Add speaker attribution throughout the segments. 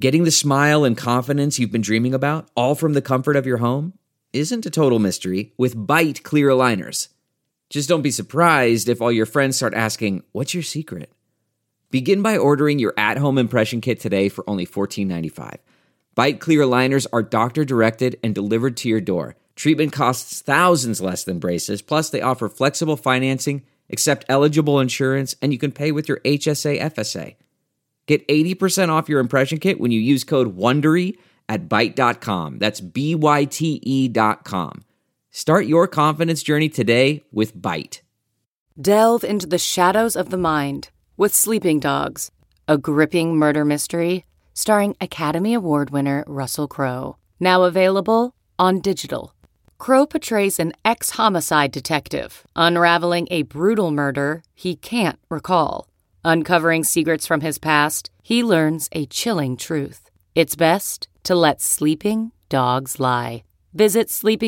Speaker 1: Getting the smile and confidence you've been dreaming about, all from the comfort of your home, isn't a total mystery with Byte clear aligners. Just don't be surprised if all your friends start asking, "What's your secret?" Begin by ordering your at-home impression kit today for only $14.95. Byte clear aligners are doctor-directed and delivered to your door. Treatment costs thousands less than braces, plus they offer flexible financing, accept eligible insurance, and you can pay with your HSA FSA. Get 80% off your impression kit when you use code WONDERY at Byte.com. That's BYTE.com. Start your confidence journey today with Byte.
Speaker 2: Delve into the shadows of the mind with Sleeping Dogs, a gripping murder mystery starring Academy Award winner Russell Crowe. Now available on digital. Crowe portrays an ex-homicide detective unraveling a brutal murder he can't recall. Uncovering secrets from his past, he learns a chilling truth. It's best to let sleeping dogs lie. Visit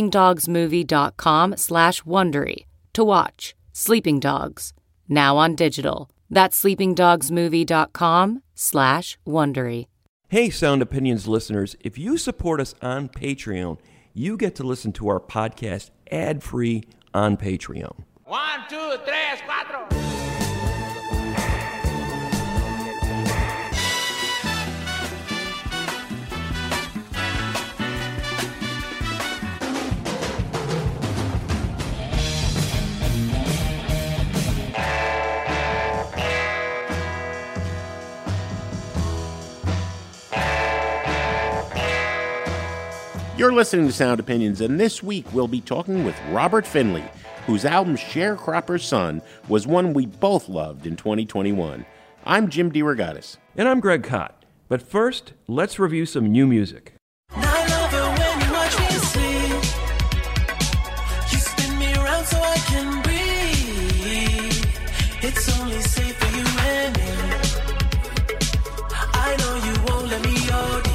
Speaker 2: sleepingdogsmovie.com/Wondery to watch Sleeping Dogs, now on digital. That's sleepingdogsmovie.com/Wondery.
Speaker 3: Hey, Sound Opinions listeners, if you support us on Patreon, you get to listen to our podcast ad-free on Patreon.
Speaker 4: 1, 2, 3, 4.
Speaker 5: You're listening to Sound Opinions, and this week we'll be talking with Robert Finley, whose album Sharecropper's Son was one we both loved in 2021. I'm Jim DeRogatis.
Speaker 3: And I'm Greg Kot. But first, let's review some new music.
Speaker 6: I love it when you watch me sleep. You spin me around so I can breathe. It's only safe for you and me. I know you won't let me OD.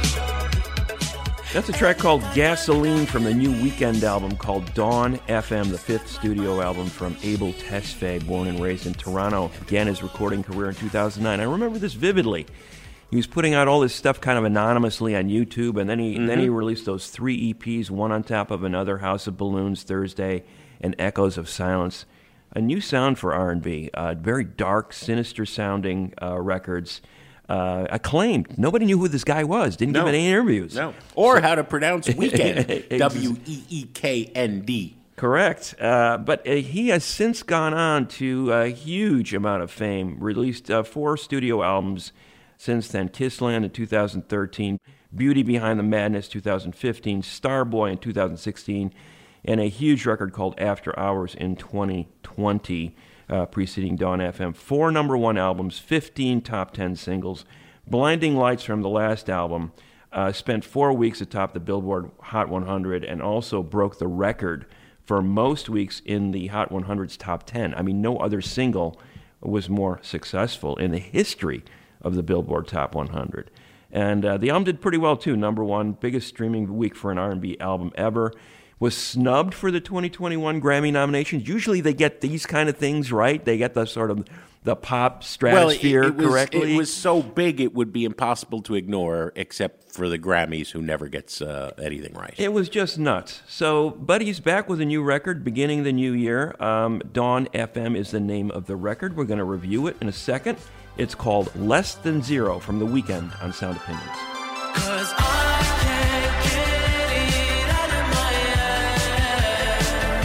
Speaker 3: That's a track called Gasoline from the new Weekend album called Dawn FM, the fifth studio album from Abel Tesfaye, born and raised in Toronto. Began his recording career in 2009. I remember this vividly. He was putting out all this stuff kind of anonymously on YouTube, and then he released those 3 EPs, one on top of another, House of Balloons, Thursday, and Echoes of Silence. A new sound for R&B, very dark, sinister-sounding records. Acclaimed. Nobody knew who this guy was. Didn't give any interviews.
Speaker 5: No. Or how to pronounce Weekend. W-E-E-K-N-D.
Speaker 3: Correct. But he has since gone on to a huge amount of fame. Released 4 studio albums since then. Kissland in 2013, Beauty Behind the Madness 2015, Starboy in 2016, and a huge record called After Hours in 2020. Preceding Dawn FM. 4 number 1 albums, 15 top 10 singles. Blinding Lights from the last album spent 4 weeks atop the Billboard Hot 100 and also broke the record for most weeks in the Hot 100's top 10. I mean, no other single was more successful in the history of the Billboard Top 100. And the album did pretty well, too. Number 1, biggest streaming week for an R&B album ever. Was snubbed for the 2021 Grammy nominations. Usually they get these kind of things right. They get the sort of the pop stratosphere correctly.
Speaker 5: It was so big it would be impossible to ignore, except for the Grammys, who never gets anything right.
Speaker 3: It was just nuts. So, but he's back with a new record beginning the new year. Dawn FM is the name of the record. We're going to review it in a second. It's called Less Than Zero from The Weekend on Sound Opinions.
Speaker 6: 'Cause I can't get it out of my head.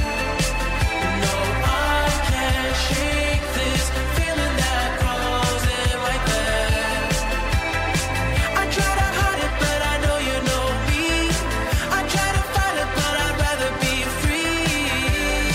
Speaker 6: No, I can't shake this feeling that grows in right there. I try to hide it, but I know you know me. I try to fight it, but I'd rather be free.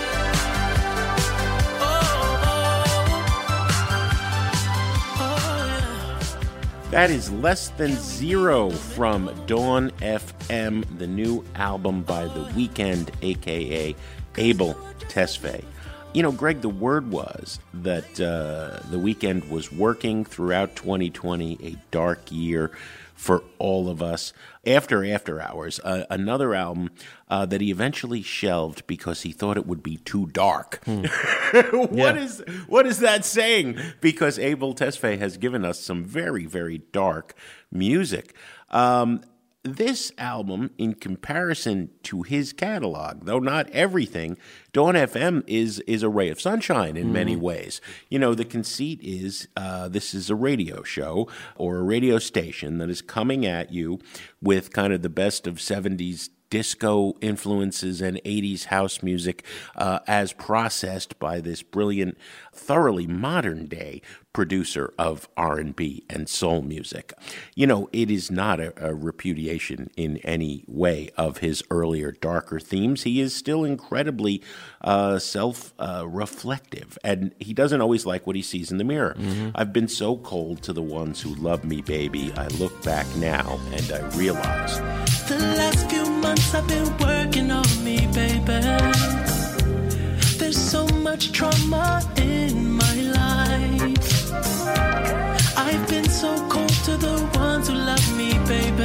Speaker 6: Yeah.
Speaker 5: That is Less Than Zero from Dawn FM, the new album by The Weeknd, a.k.a. Abel Tesfaye. Greg, the word was that The Weeknd was working throughout 2020, a dark year for all of us. After Hours, another album that he eventually shelved because he thought it would be too dark. What is that saying? Because Abel Tesfaye has given us some very, very dark music. This album, in comparison to his catalog, though not everything, Dawn FM is a ray of sunshine in many ways. The conceit is this is a radio show or a radio station that is coming at you with kind of the best of 70s disco influences and 80s house music as processed by this brilliant, thoroughly modern-day producer of R&B and soul music. It is not a repudiation in any way of his earlier, darker themes. He is still incredibly self-reflective, and he doesn't always like what he sees in the mirror. I've been so cold to the ones who love me, baby. I look back now, and I realize
Speaker 6: The last few months I've been working on me, baby. There's so much trauma in my life. I've been so cold to the ones who love me, baby.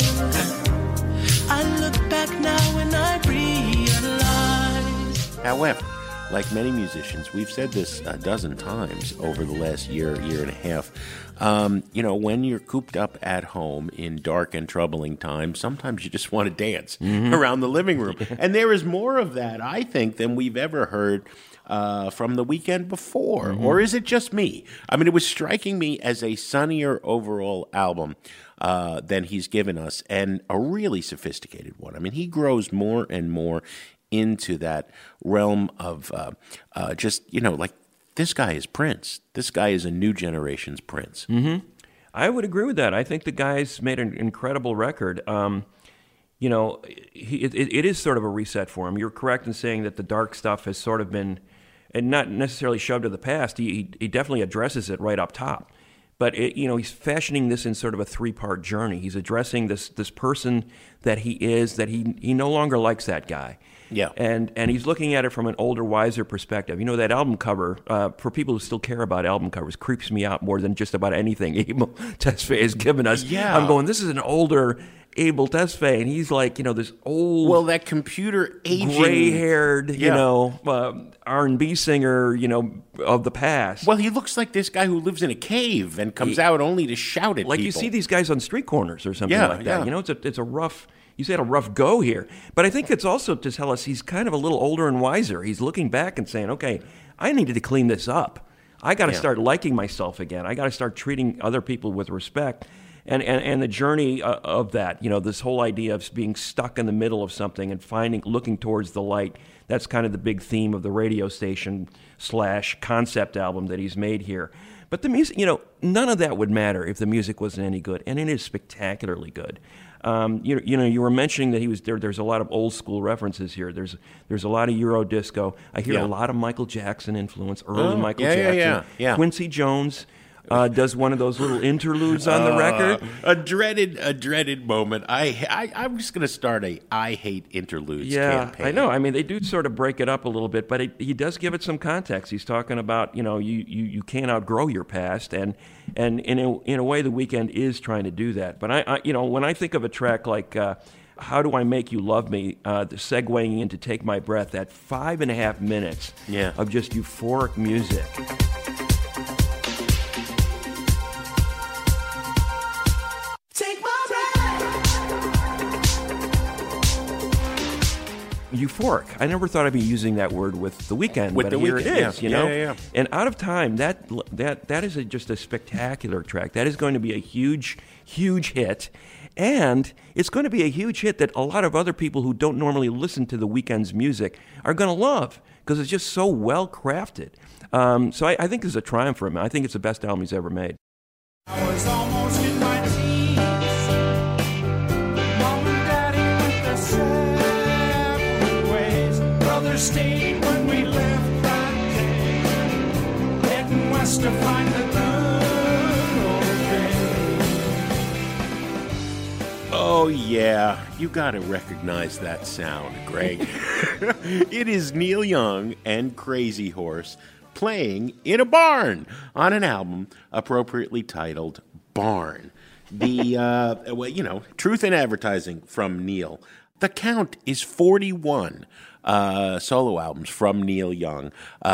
Speaker 6: I look back now and I realize.
Speaker 5: However, like many musicians, we've said this a dozen times over the last year and a half. When you're cooped up at home in dark and troubling times, sometimes you just want to dance around the living room. And there is more of that, I think, than we've ever heard from The Weeknd before. Or is it just me? I mean, it was striking me as a sunnier overall album than he's given us, and a really sophisticated one. I mean, he grows more and more into that realm of this guy is Prince. This guy is a new generation's Prince.
Speaker 3: I would agree with that. I think the guy's made an incredible record. It is sort of a reset for him. You're correct in saying that the dark stuff has sort of been, and not necessarily shoved to the past. He definitely addresses it right up top. But he's fashioning this in sort of a three-part journey. He's addressing this person that he is, that he no longer likes that guy.
Speaker 5: Yeah.
Speaker 3: And he's looking at it from an older, wiser perspective. That album cover, for people who still care about album covers, creeps me out more than just about anything Abel Tesfaye has given us.
Speaker 5: Yeah.
Speaker 3: I'm going, this is an older Abel Tesfaye, and he's like, this old...
Speaker 5: Well, that computer aging...
Speaker 3: gray-haired, R&B singer, of the past.
Speaker 5: Well, he looks like this guy who lives in a cave and comes out only to shout at
Speaker 3: like
Speaker 5: people.
Speaker 3: You see these guys on street corners or something like that.
Speaker 5: Yeah.
Speaker 3: It's a rough... He's had a rough go here. But I think it's also to tell us he's kind of a little older and wiser. He's looking back and saying, okay, I needed to clean this up. I got to start liking myself again. I got to start treating other people with respect. And the journey of that, this whole idea of being stuck in the middle of something and looking towards the light, that's kind of the big theme of the radio station / concept album that he's made here. But the music, none of that would matter if the music wasn't any good, and it is spectacularly good. You were mentioning that he was there. There's a lot of old school references here. There's a lot of Euro disco. I hear a lot of Michael Jackson influence, early Michael Jackson.
Speaker 5: Yeah.
Speaker 3: Quincy Jones does one of those little interludes on the record.
Speaker 5: A dreaded moment. I'm just going to start a I hate interludes campaign.
Speaker 3: I know. I mean, they do sort of break it up a little bit, but he does give it some context. He's talking about, you can't outgrow your past, and in a way, The Weeknd is trying to do that. But I when I think of a track like How Do I Make You Love Me, segueing into Take My Breath, that 5.5 minutes of just euphoric music. Euphoric. I never thought I'd be using that word with The Weeknd, but here it is.
Speaker 5: Yeah.
Speaker 3: And Out of Time, that is just a spectacular track. That is going to be a huge, huge hit, and it's going to be a huge hit that a lot of other people who don't normally listen to The Weeknd's music are going to love because it's just so well crafted. So I think this is a triumph for him. I think it's the best album he's ever made.
Speaker 7: I was almost in my teens. Mom and Daddy went their separate ways. Brother stayed when we left that day, heading west to find the good old days.
Speaker 3: Oh,
Speaker 5: Oh, yeah. You got to recognize that sound, Greg. It is Neil Young and Crazy Horse playing in a barn on an album appropriately titled Barn. The, truth in advertising from Neil. The count is 41 solo albums from Neil Young,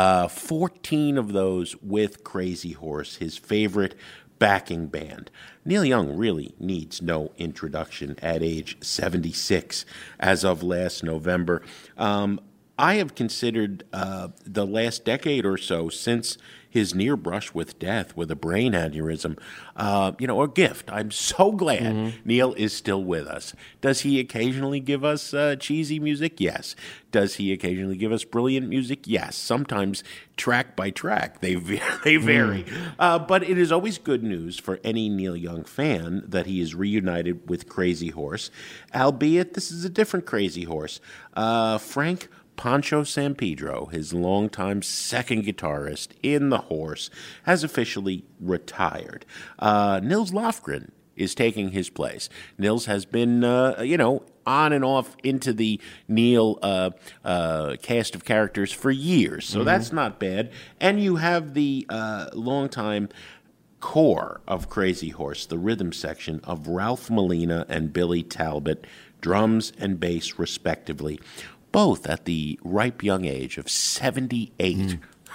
Speaker 5: 14 of those with Crazy Horse, his favorite backing band. Neil Young really needs no introduction at age 76 as of last November. I have considered the last decade or so since his near brush with death with a brain aneurysm, a gift. I'm so glad Neil is still with us. Does he occasionally give us cheesy music? Yes. Does he occasionally give us brilliant music? Yes. Sometimes track by track. They vary. But it is always good news for any Neil Young fan that he is reunited with Crazy Horse, albeit this is a different Crazy Horse. Frank Pancho Sampedro, his longtime second guitarist in the Horse, has officially retired. Nils Lofgren is taking his place. Nils has been, on and off into the Neil cast of characters for years, so that's not bad. And you have the longtime core of Crazy Horse, the rhythm section of Ralph Molina and Billy Talbot, drums and bass respectively, both at the ripe young age of 78,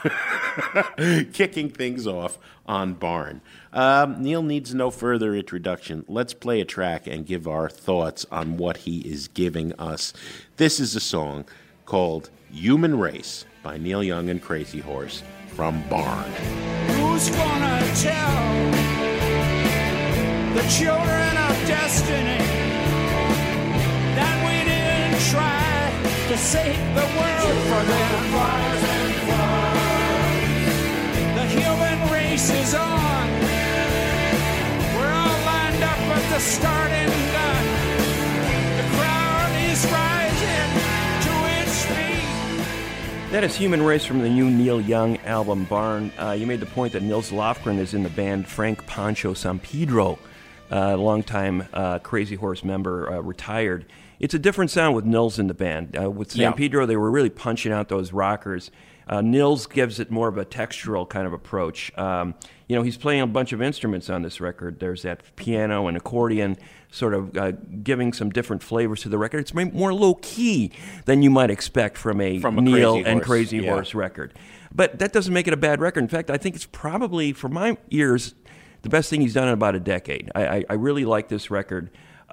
Speaker 5: kicking things off on Barn. Neil needs no further introduction. Let's play a track and give our thoughts on what he is giving us. This is a song called Human Race by Neil Young and Crazy Horse from Barn.
Speaker 7: Who's gonna tell the children of destiny that we didn't try to save the world from them? The human race is on. We're all lined up at the starting gun. The crowd is rising to its feet.
Speaker 3: That is Human Race from the new Neil Young album, Barn. You made the point that Nils Lofgren is in the band. Frank Pancho Sampedro, longtime Crazy Horse member, retired. It's a different sound with Nils in the band. With Sampedro, they were really punching out those rockers. Nils gives it more of a textural kind of approach. He's playing a bunch of instruments on this record. There's that piano and accordion sort of giving some different flavors to the record. It's more low-key than you might expect from a Neil and Crazy Horse record. But that doesn't make it a bad record. In fact, I think it's probably, for my ears, the best thing he's done in about a decade. I really like this record.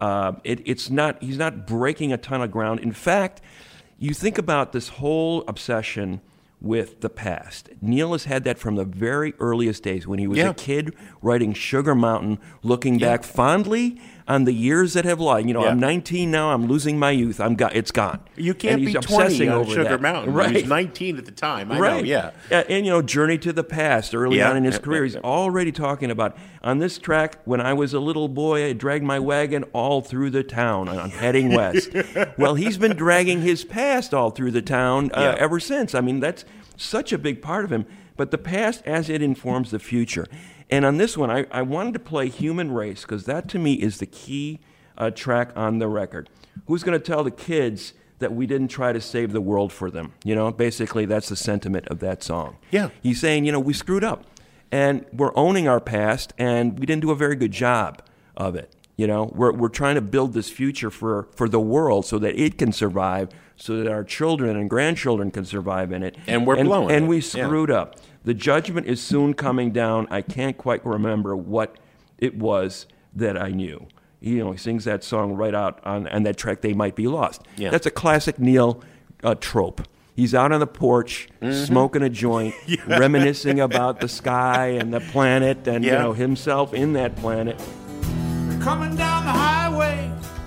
Speaker 3: He's not breaking a ton of ground. In fact, you think about this whole obsession with the past. Neil has had that from the very earliest days when he was a kid writing Sugar Mountain, looking back fondly on the years that have lied. I'm 19 now. I'm losing my youth. It's gone.
Speaker 5: You can't be 20 on Sugar Mountain.
Speaker 3: Right.
Speaker 5: He was 19 at the time. I know, yeah.
Speaker 3: And, Journey to the Past, early on in his career, he's already talking about, on this track, when I was a little boy, I dragged my wagon all through the town. I'm heading west. Well, he's been dragging his past all through the town ever since. I mean, that's such a big part of him. But the past as it informs the future. And on this one, I wanted to play Human Race because that, to me, is the key track on the record. Who's going to tell the kids that we didn't try to save the world for them? Basically, that's the sentiment of that song.
Speaker 5: Yeah.
Speaker 3: He's saying, we screwed up. And we're owning our past, and we didn't do a very good job of it. We're trying to build this future for the world so that it can survive, so that our children and grandchildren can survive in it.
Speaker 5: And we're blowing it.
Speaker 3: And we screwed up. The judgment is soon coming down. I can't quite remember what it was that I knew. He sings that song right out on that track, They Might Be Lost. Yeah. That's a classic Neil trope. He's out on the porch, smoking a joint, reminiscing about the sky and the planet and himself in that planet.
Speaker 7: We're coming down the highway,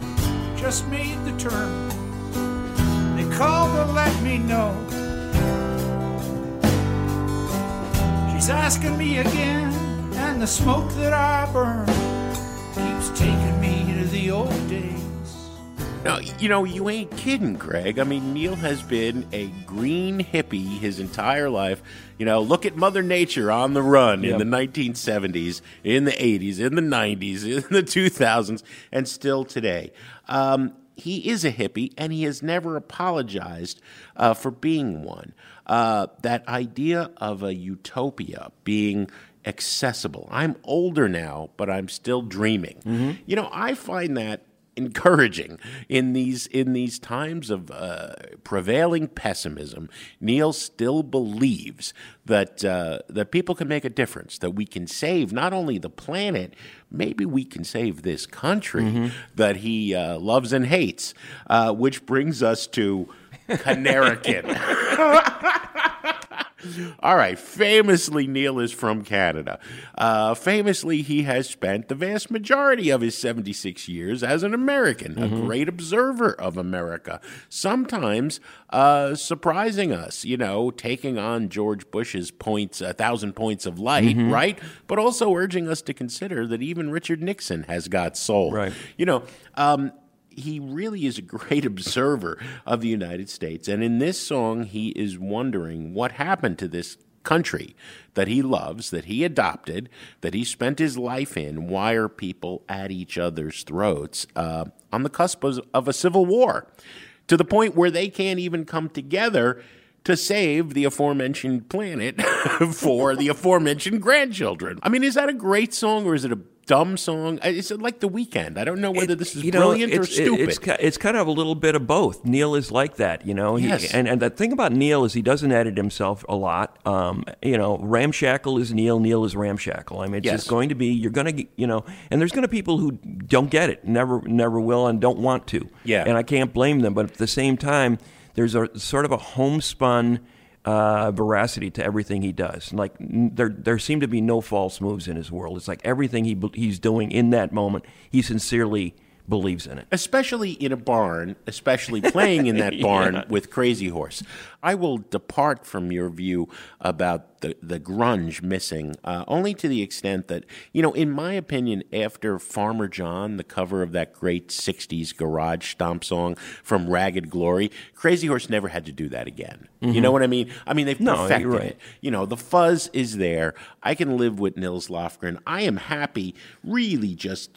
Speaker 7: just made the turn. They called to let me know. She's asking me again, and the smoke that I burn keeps taking me to the old days.
Speaker 5: No, you know, you ain't kidding, Craig. I mean, Neil has been a green hippie his entire life. You know, look at Mother Nature on the run in the 1970s, in the 80s, in the 90s, in the 2000s, and still today. He is a hippie, and he has never apologized for being one. That idea of a utopia being accessible. I'm older now, but I'm still dreaming. Mm-hmm. You know, I find that encouraging in these times of prevailing pessimism. Neil still believes that that people can make a difference, that we can save not only the planet, maybe we can save this country that he loves and hates, which brings us to Canarican. All right, famously, Neil is from Canada. Famously, he has spent the vast majority of his 76 years as an American, a great observer of America, sometimes surprising us, you know, taking on George Bush's points, 1,000 points of light, right? But also urging us to consider that even Richard Nixon has got soul.
Speaker 3: Right.
Speaker 5: You know, he really is a great observer of the United States. And in this song, he is wondering what happened to this country that he loves, that he adopted, that he spent his life in. Why are people at each other's throats on the cusp of a civil war, to the point where they can't even come together to save the aforementioned planet for the aforementioned grandchildren? I mean, is that a great song, or is it a dumb song? It's like The Weeknd. I don't know whether this is brilliant or stupid.
Speaker 3: It's kind of a little bit of both. Neil is like that, you know.
Speaker 5: Yes.
Speaker 3: And the thing about Neil is he doesn't edit himself a lot. You know, ramshackle is Neil. Neil is ramshackle. I mean, it's just going to be. You're going to, you know, and there's going to be people who don't get it, never will, and don't want to.
Speaker 5: Yeah.
Speaker 3: And I can't blame them. But at the same time, there's a sort of a homespun veracity to everything he does. Like there seem to be no false moves in his world. It's like everything he's doing in that moment, he sincerely believes in it.
Speaker 5: Especially in a barn, especially playing in that barn with Crazy Horse. I will depart from your view about the grunge missing, only to the extent that, you know, in my opinion, after Farmer John, the cover of that great 60s garage stomp song from Ragged Glory, Crazy Horse never had to do that again. You know what I mean? I mean, they've perfected it. You know, the fuzz is there. I can live with Nils Lofgren. I am happy, really just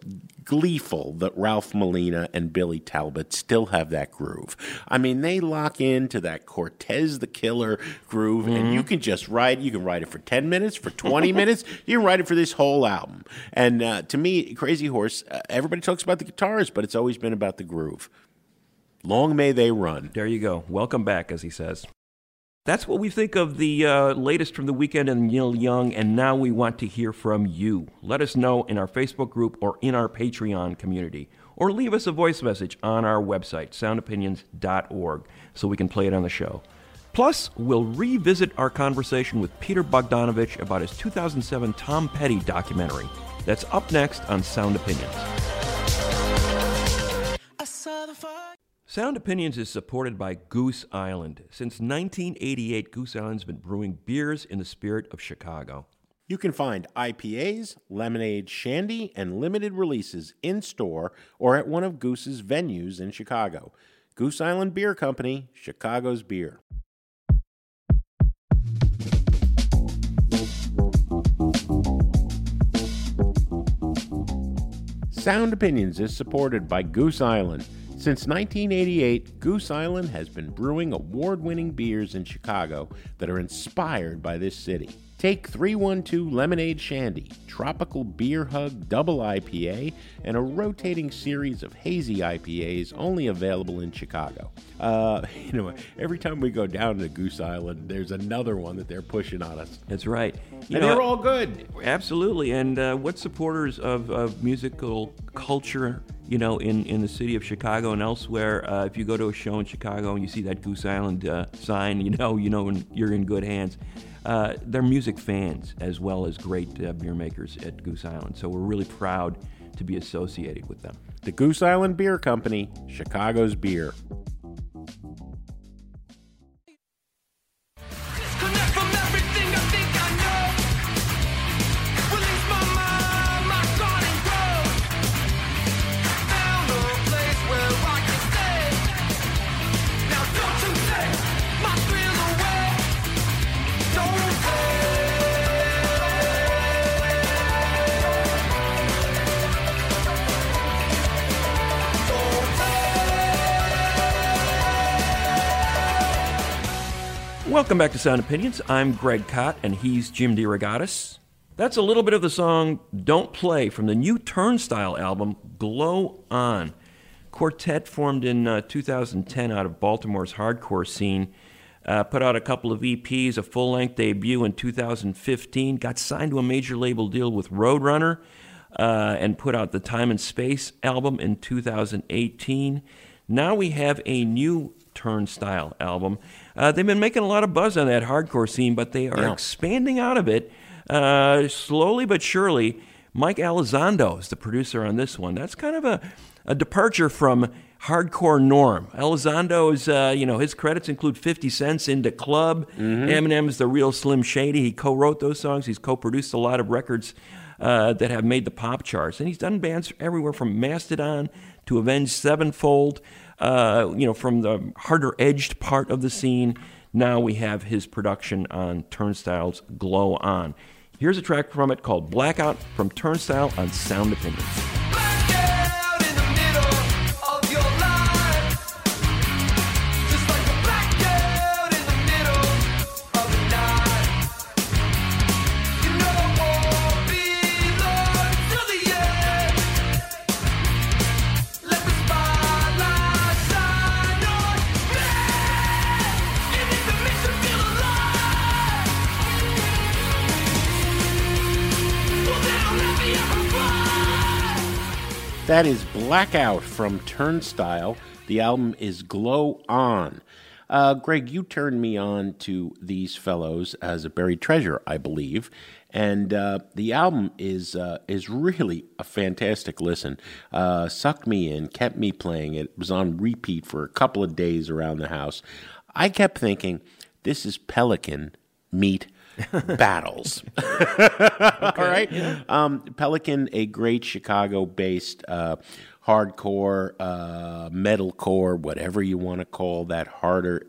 Speaker 5: gleeful that Ralph Molina and Billy Talbot still have that groove. I mean, they lock into that Cortez the Killer groove, and you can just ride. You can ride it for 10 minutes, for 20 minutes. You can ride it for this whole album. And to me, Crazy Horse, everybody talks about the guitars, but it's always been about the groove. Long may they run.
Speaker 3: There you go. Welcome back, as he says. That's what we think of the latest from The Weeknd and Neil Young, and now we want to hear from you. Let us know in our Facebook group or in our Patreon community, or leave us a voice message on our website, soundopinions.org, so we can play it on the show. Plus, we'll revisit our conversation with Peter Bogdanovich about his 2007 Tom Petty documentary. That's up next on Sound Opinions. Sound Opinions is supported by Goose Island. Since 1988, Goose Island's been brewing beers in the spirit of Chicago.
Speaker 5: You can find IPAs, lemonade, shandy, and limited releases in-store or at one of Goose's venues in Chicago. Goose Island Beer Company, Chicago's beer. Sound Opinions is supported by Goose Island. Since 1988, Goose Island has been brewing award-winning beers in Chicago that are inspired by this city. Take 312 Lemonade Shandy, Tropical Beer Hug Double IPA, and a rotating series of hazy IPAs only available in Chicago. You know, every time we go down to Goose Island, there's another one that they're pushing on us.
Speaker 3: That's right.
Speaker 5: And they're all good.
Speaker 3: Absolutely. And what supporters of musical culture, you know, in the city of Chicago and elsewhere, if you go to a show in Chicago and you see that Goose Island sign, you know you're in good hands. They're music fans as well as great beer makers at Goose Island. So we're really proud to be associated with them.
Speaker 5: The Goose Island Beer Company, Chicago's beer.
Speaker 6: Disconnect from everything I think I know. Release my mind, my garden grows. Found a place where I can
Speaker 3: Welcome back to Sound Opinions. I'm Greg Kot, and he's Jim DeRogatis. That's a little bit of the song Don't Play from the new Turnstile album, Glow On. Quartet formed in 2010 out of Baltimore's hardcore scene. Put out a couple of EPs, a full-length debut in 2015, got signed to a major label deal with Roadrunner, and put out the Time and Space album in 2018. Now we have a new Turnstile album. They've been making a lot of buzz on that hardcore scene, but they are expanding out of it slowly but surely. Mike Elizondo is the producer on this one. That's kind of a departure from hardcore norm. Elizondo's, his credits include 50 Cent's Into Club, Eminem's The Real Slim Shady. He co-wrote those songs. He's co-produced a lot of records that have made the pop charts. And he's done bands everywhere from Mastodon to Avenged Sevenfold, from the harder-edged part of the scene. Now we have his production on Turnstile's Glow On. Here's a track from it called Blackout from Turnstile on Sound Opinions.
Speaker 5: That is Blackout from Turnstile. The album is Glow On. Greg, you turned me on to these fellows as a buried treasure, I believe, and the album is really a fantastic listen. Sucked me in, kept me playing it. It was on repeat for a couple of days around the house. I kept thinking, this is Pelican meet Battles. All right. Yeah. Pelican, a great Chicago-based hardcore, metalcore, whatever you want to call that harder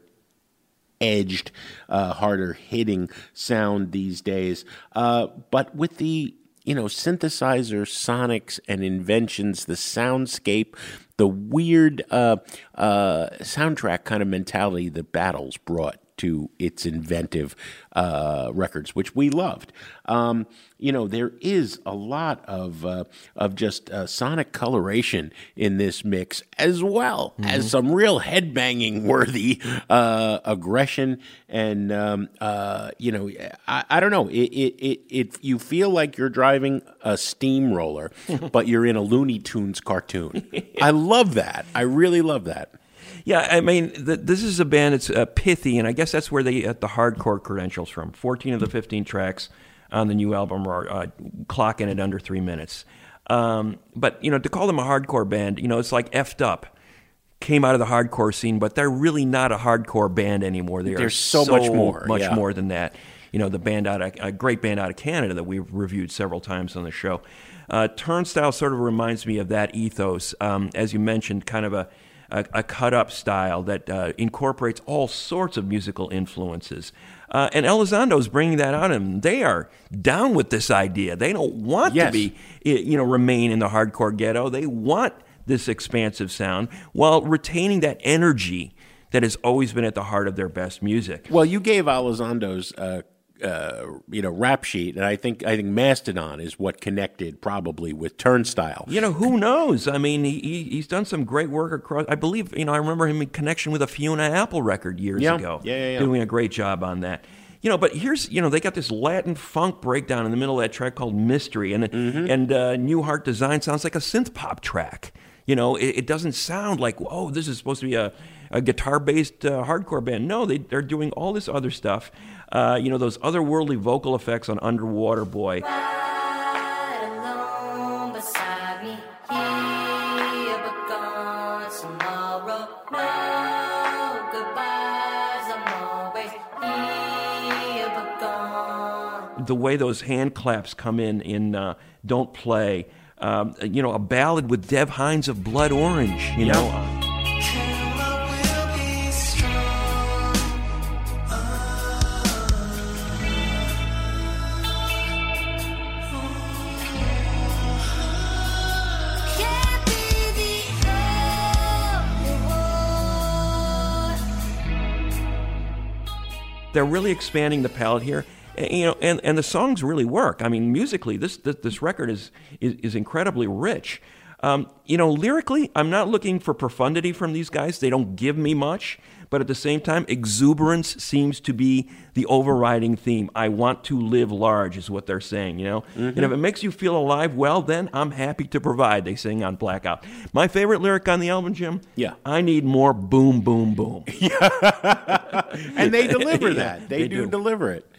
Speaker 5: edged, harder hitting sound these days. But with the synthesizer, sonics, and inventions, the soundscape, the weird soundtrack kind of mentality that Battles brought to its inventive records, which we loved. There is a lot of just sonic coloration in this mix, as well as some real headbanging worthy aggression. And I don't know. It you feel like you're driving a steamroller, but you're in a Looney Tunes cartoon. I love that. I really love that.
Speaker 3: Yeah, I mean, this is a band that's pithy, and I guess that's where they get the hardcore credentials from. 14 of the 15 tracks on the new album are clocking at under 3 minutes. But, to call them a hardcore band, it's like Effed Up. Came out of the hardcore scene, but they're really not a hardcore band anymore. They're so much more than that. The band a great band out of Canada that we've reviewed several times on the show. Turnstile sort of reminds me of that ethos. As you mentioned, kind of a cut-up style that incorporates all sorts of musical influences. And Elizondo's bringing that out, and they are down with this idea. They don't want to be, remain in the hardcore ghetto. They want this expansive sound while retaining that energy that has always been at the heart of their best music.
Speaker 5: Well, you gave Elizondo's rap sheet, and I think Mastodon is what connected probably with Turnstile.
Speaker 3: Who knows? I mean, he's done some great work across. I believe, I remember him in connection with a Fiona Apple record years ago.
Speaker 5: Yeah.
Speaker 3: Doing a great job on that. But here's, they got this Latin funk breakdown in the middle of that track called Mystery, and New Heart Design sounds like a synth pop track. It doesn't sound like, this is supposed to be a guitar-based hardcore band. No, they're doing all this other stuff. Those otherworldly vocal effects on Underwater Boy.
Speaker 8: Right along beside me, here but gone tomorrow. No goodbyes, I'm always here but gone.
Speaker 3: The way those hand claps come in Don't Play. A ballad with Dev Hynes of Blood Orange, They're really expanding the palette here. And the songs really work. I mean, musically, this record is incredibly rich. Lyrically, I'm not looking for profundity from these guys. They don't give me much. But at the same time, exuberance seems to be the overriding theme. I want to live large is what they're saying, And if it makes you feel alive, well, then I'm happy to provide, they sing on Blackout. My favorite lyric on the album, Jim?
Speaker 5: Yeah.
Speaker 3: I need more boom, boom, boom.
Speaker 5: And they deliver that. They do deliver it.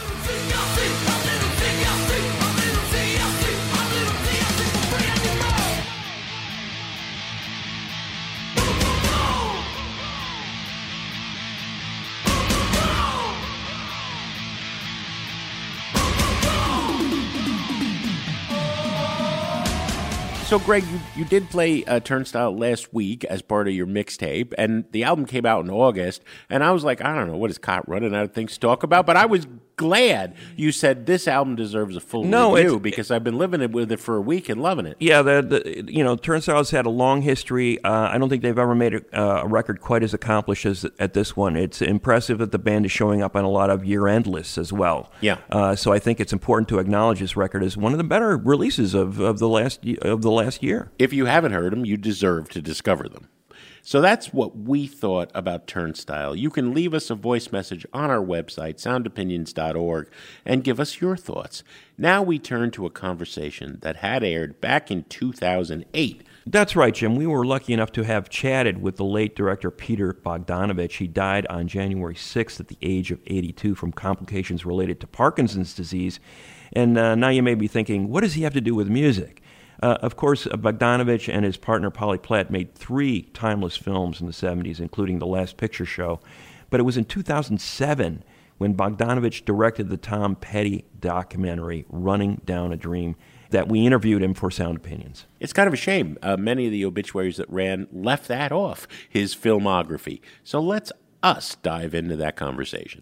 Speaker 5: So, Greg, you did play Turnstile last week as part of your mixtape, and the album came out in August, and I was like, I don't know, what is Cot running out of things to talk about? But I was glad you said this album deserves a full review, because I've been living with it for a week and loving it.
Speaker 3: Yeah, Turnstile's had a long history. I don't think they've ever made a record quite as accomplished as at this one. It's impressive that the band is showing up on a lot of year-end lists as well.
Speaker 5: Yeah.
Speaker 3: So I think it's important to acknowledge this record as one of the better releases of the last year.
Speaker 5: If you haven't heard them, you deserve to discover them. So that's what we thought about Turnstile. You can leave us a voice message on our website, soundopinions.org, and give us your thoughts. Now we turn to a conversation that had aired back in 2008.
Speaker 3: That's right, Jim. We were lucky enough to have chatted with the late director Peter Bogdanovich. He died on January 6th at the age of 82 from complications related to Parkinson's disease. And now you may be thinking, what does he have to do with music? Of course, Bogdanovich and his partner Polly Platt made 3 timeless films in the 70s, including The Last Picture Show. But it was in 2007 when Bogdanovich directed the Tom Petty documentary, Running Down a Dream, that we interviewed him for Sound Opinions.
Speaker 5: It's kind of a shame. Many of the obituaries that ran left that off his filmography. So let's us dive into that conversation.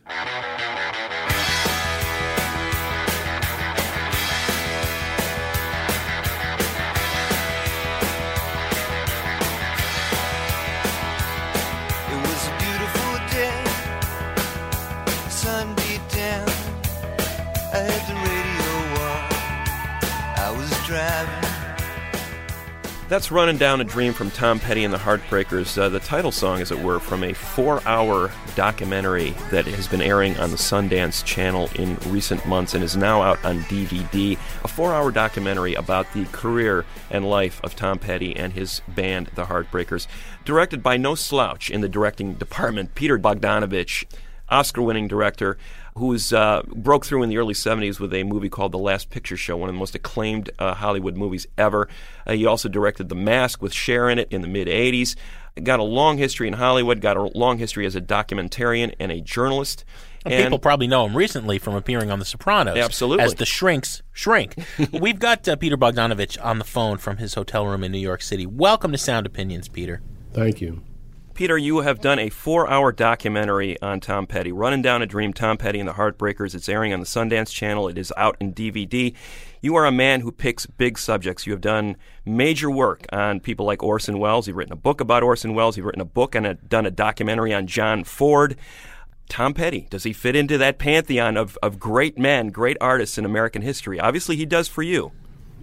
Speaker 3: That's Running Down a Dream from Tom Petty and the Heartbreakers, the title song, as it were, from a 4-hour documentary that has been airing on the Sundance Channel in recent months and is now out on DVD. A 4-hour documentary about the career and life of Tom Petty and his band, the Heartbreakers. Directed by no slouch in the directing department, Peter Bogdanovich, Oscar-winning director, who broke through in the early 70s with a movie called The Last Picture Show, one of the most acclaimed Hollywood movies ever. He also directed The Mask with Cher in it in the mid-'80s. Got a long history in Hollywood, got a long history as a documentarian and a journalist.
Speaker 9: And people probably know him recently from appearing on The Sopranos.
Speaker 3: Absolutely.
Speaker 9: As the shrinks shrink. We've got Peter Bogdanovich on the phone from his hotel room in New York City. Welcome to Sound Opinions, Peter.
Speaker 10: Thank you.
Speaker 3: Peter, you have done a 4-hour documentary on Tom Petty, Running Down a Dream, Tom Petty and the Heartbreakers. It's airing on the Sundance Channel. It is out in DVD. You are a man who picks big subjects. You have done major work on people like Orson Welles. You've written a book about Orson Welles. You've written a book and done a documentary on John Ford. Tom Petty, does he fit into that pantheon of great men, great artists in American history? Obviously, he does for you.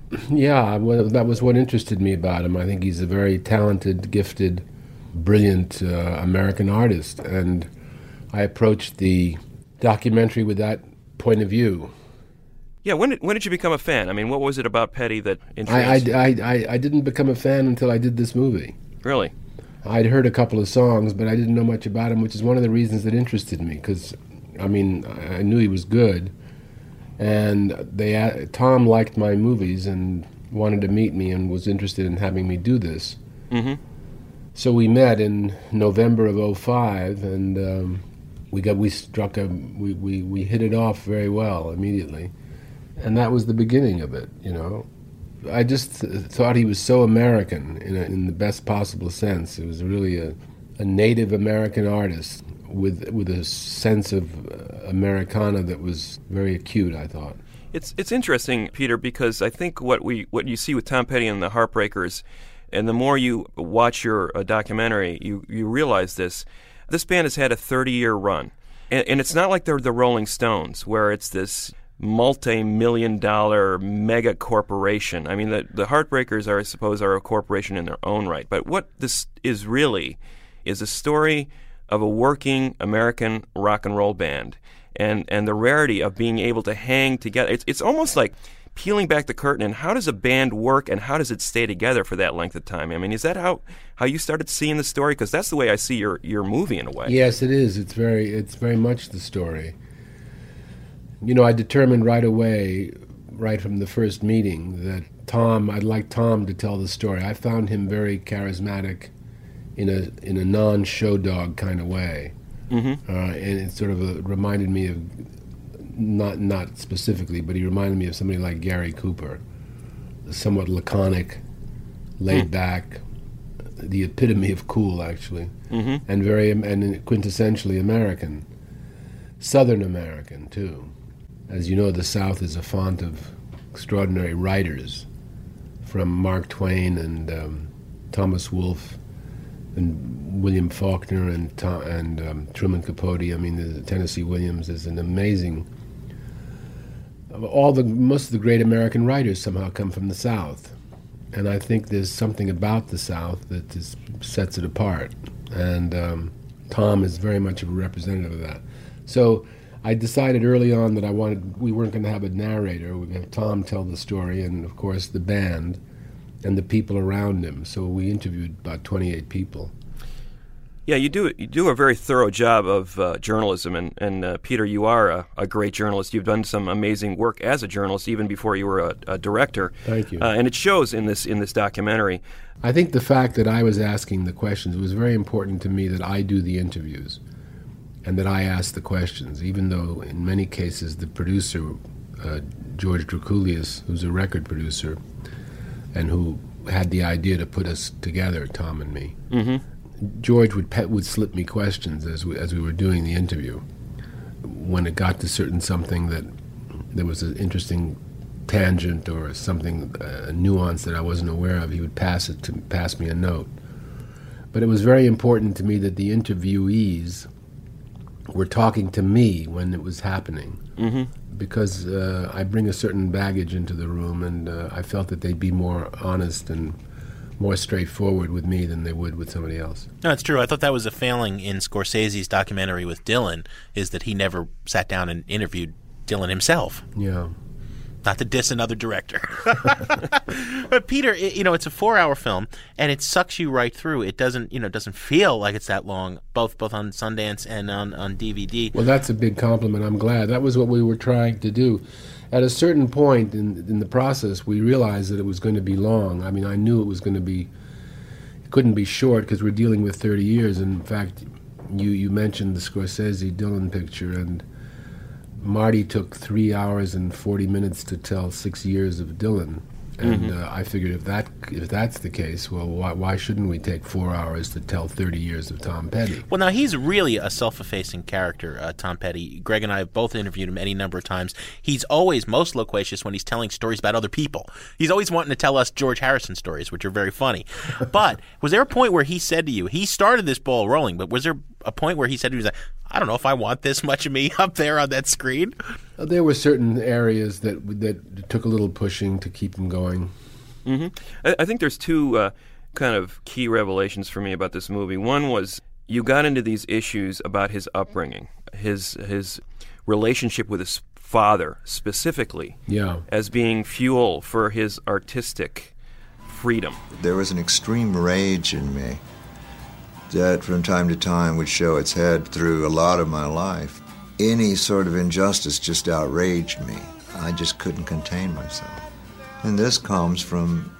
Speaker 10: Yeah, well, that was what interested me about him. I think he's a very talented, gifted, brilliant American artist, and I approached the documentary with that point of view.
Speaker 3: Yeah, when did you become a fan? I mean, what was it about Petty that intrigued you?
Speaker 10: I didn't become a fan until I did this movie.
Speaker 3: Really?
Speaker 10: I'd heard a couple of songs, but I didn't know much about him, which is one of the reasons that interested me, because, I mean, I knew he was good, and Tom liked my movies and wanted to meet me and was interested in having me do this. Mm-hmm. So we met in November of '05, and we hit it off very well immediately, and that was the beginning of it. I just thought he was so American in the best possible sense. It was really a Native American artist with a sense of Americana that was very acute, I thought.
Speaker 3: It's interesting, Peter, because I think what you see with Tom Petty and the Heartbreakers, and the more you watch your documentary, you realize this. This band has had a 30-year run. And it's not like they're the Rolling Stones, where it's this multi-million-dollar mega corporation. I mean, the Heartbreakers are, I suppose, are a corporation in their own right. But what this is really is a story of a working American rock and roll band, and the rarity of being able to hang together. It's almost like peeling back the curtain, and how does a band work, and how does it stay together for that length of time? I mean, is that how you started seeing the story? Because that's the way I see your movie in a way.
Speaker 10: Yes, it is. It's very much the story. You know, I determined right away, right from the first meeting, that I'd like Tom to tell the story. I found him very charismatic in a non-show dog kind of way. Mm-hmm. And it sort of reminded me of, not specifically, but he reminded me of somebody like Gary Cooper, somewhat laconic, laid back, the epitome of cool, actually, and quintessentially American, Southern American too. As you know, the South is a font of extraordinary writers, from Mark Twain and Thomas Wolfe and William Faulkner and Truman Capote. I mean, the Tennessee Williams is an amazing. Most of the great American writers somehow come from the South, and I think there's something about the South that sets it apart. And Tom is very much a representative of that. So I decided early on that we weren't going to have a narrator. We'd have Tom tell the story, and of course the band and the people around him. So we interviewed about 28 people.
Speaker 3: Yeah, you do a very thorough job of journalism, and Peter, you are a great journalist. You've done some amazing work as a journalist even before you were a director.
Speaker 10: Thank you.
Speaker 3: And it shows in this documentary.
Speaker 10: I think the fact that I was asking the questions, it was very important to me that I do the interviews and that I ask the questions, even though in many cases the producer, George Drakoulias, who's a record producer and who had the idea to put us together, Tom and me, George would slip me questions as we were doing the interview. When it got to something that there was an interesting tangent or something, a nuance that I wasn't aware of, he would pass me a note. But it was very important to me that the interviewees were talking to me when it was happening, because I bring a certain baggage into the room, and I felt that they'd be more honest and more straightforward with me than they would with somebody else.
Speaker 9: No, it's true. I thought that was a failing in Scorsese's documentary with Dylan, is that he never sat down and interviewed Dylan himself.
Speaker 10: Yeah.
Speaker 9: Not to diss another director. But Peter, it's a 4-hour film, and it sucks you right through. It doesn't feel like it's that long, both on Sundance and on DVD.
Speaker 10: Well, that's a big compliment. I'm glad. That was what we were trying to do. At a certain point in the process, we realized that it was going to be long. I mean, I knew it couldn't be short because we're dealing with 30 years. And in fact, you mentioned the Scorsese-Dylan picture, and Marty took 3 hours and 40 minutes to tell 6 years of Dylan. And I figured if that's the case, well, why shouldn't we take 4 hours to tell 30 years of Tom Petty?
Speaker 9: Well, now, he's really a self-effacing character, Tom Petty. Greg and I have both interviewed him any number of times. He's always most loquacious when he's telling stories about other people. He's always wanting to tell us George Harrison stories, which are very funny. But was there a point where he said to you, he started this ball rolling, but was there a point where he said to you, I don't know if I want this much of me up there on that screen?
Speaker 10: There were certain areas that took a little pushing to keep him going.
Speaker 3: I think there's two kind of key revelations for me about this movie. One was you got into these issues about his upbringing, his relationship with his father specifically, as being fuel for his artistic freedom.
Speaker 11: There was an extreme rage in me that from time to time would show its head through a lot of my life. Any sort of injustice just outraged me. I just couldn't contain myself. And this comes from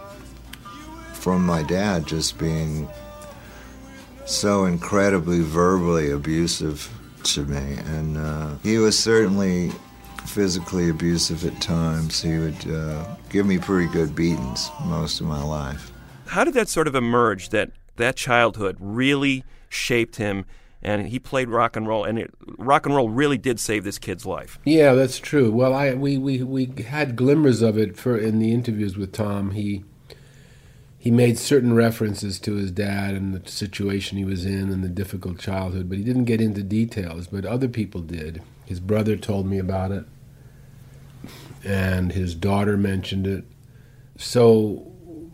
Speaker 11: my dad just being so incredibly verbally abusive to me. And he was certainly physically abusive at times. He would give me pretty good beatings most of my life.
Speaker 3: How did that sort of emerge, that childhood really shaped him, and he played rock and roll, and rock and roll really did save this kid's life?
Speaker 10: Yeah, that's true. Well, we had glimmers of it in the interviews with Tom. He he made certain references to his dad and the situation he was in and the difficult childhood, but he didn't get into details, but other people did. His brother told me about it, and his daughter mentioned it. So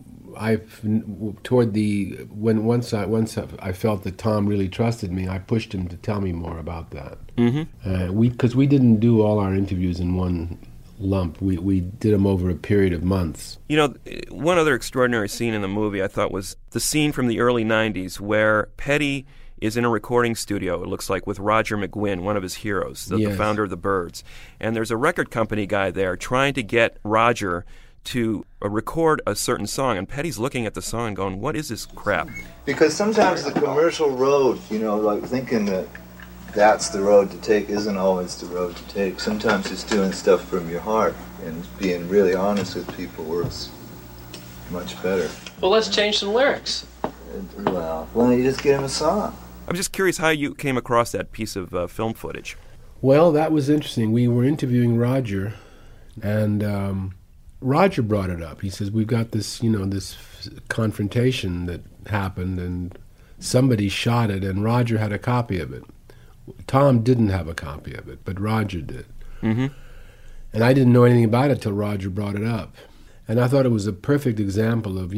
Speaker 10: once I felt that Tom really trusted me, I pushed him to tell me more about that. Because we didn't do all our interviews in one lump. We did them over a period of months.
Speaker 3: You know, one other extraordinary scene in the movie I thought was the scene from the early 90s where Petty is in a recording studio, it looks like, with Roger McGuinn, one of his heroes, the founder of the Byrds. And there's a record company guy there trying to get Roger to record a certain song, and Petty's looking at the song and going, what is this crap?
Speaker 11: Because sometimes the commercial road, like thinking that that's the road to take isn't always the road to take. Sometimes it's doing stuff from your heart and being really honest with people works much better.
Speaker 12: Well, let's change some lyrics.
Speaker 11: Well, why don't you just get him a song?
Speaker 3: I'm just curious how you came across that piece of film footage.
Speaker 10: Well, that was interesting. We were interviewing Roger, and Roger brought it up. He says, we've got this, this confrontation that happened, and somebody shot it, and Roger had a copy of it. Tom didn't have a copy of it, but Roger did.
Speaker 3: Mm-hmm.
Speaker 10: And I didn't know anything about it till Roger brought it up. And I thought it was a perfect example of,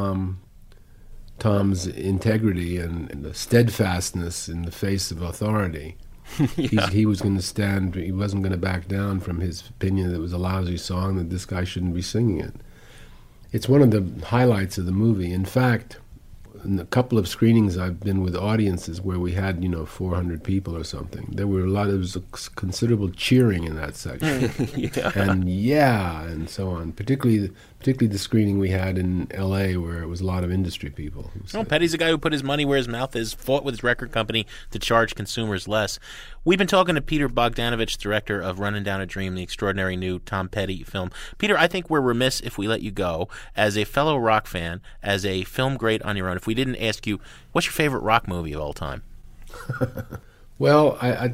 Speaker 10: Tom's integrity and the steadfastness in the face of authority. He was going to stand, he wasn't going to back down from his opinion that it was a lousy song, that this guy shouldn't be singing it. It's one of the highlights of the movie. In fact, in a couple of screenings I've been with audiences where we had 400 people or something. There was a considerable cheering in that section. and so on. Particularly the screening we had in L.A. where it was a lot of industry people.
Speaker 9: Petty's a guy who put his money where his mouth is, fought with his record company to charge consumers less. We've been talking to Peter Bogdanovich, director of Running Down a Dream, the extraordinary new Tom Petty film. Peter, I think we're remiss if we let you go. As a fellow rock fan, as a film great on your own, if we didn't ask you, what's your favorite rock movie of all time?
Speaker 10: Well,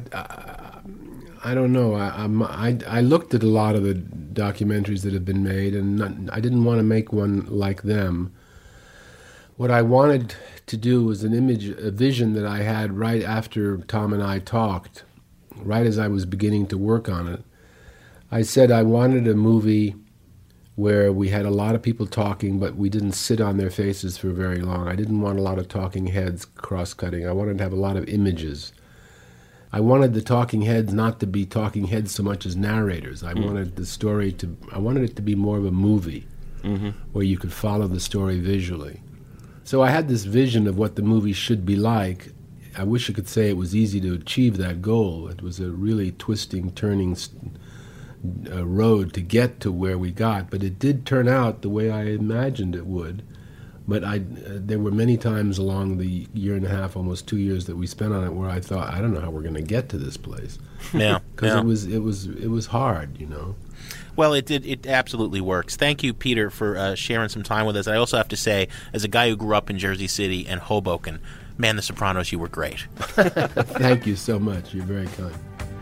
Speaker 10: I don't know. I looked at a lot of the documentaries that have been made, and I didn't want to make one like them. What I wanted to do was a vision that I had right after Tom and I talked, right as I was beginning to work on it. I said I wanted a movie where we had a lot of people talking, but we didn't sit on their faces for very long. I didn't want a lot of talking heads cross-cutting. I wanted to have a lot of images. I wanted the talking heads not to be talking heads so much as narrators. I wanted the story I wanted it to be more of a movie where you could follow the story visually. So I had this vision of what the movie should be like. I wish I could say it was easy to achieve that goal. It was a really twisting, turning road to get to where we got, but it did turn out the way I imagined it would. But there were many times along the year and a half, almost 2 years that we spent on it, where I thought, I don't know how we're going to get to this place.
Speaker 9: Yeah,
Speaker 10: because it was hard,
Speaker 9: Well, it absolutely works. Thank you, Peter, for sharing some time with us. I also have to say, as a guy who grew up in Jersey City and Hoboken, man, The Sopranos, you were great.
Speaker 10: Thank you so much. You're very kind.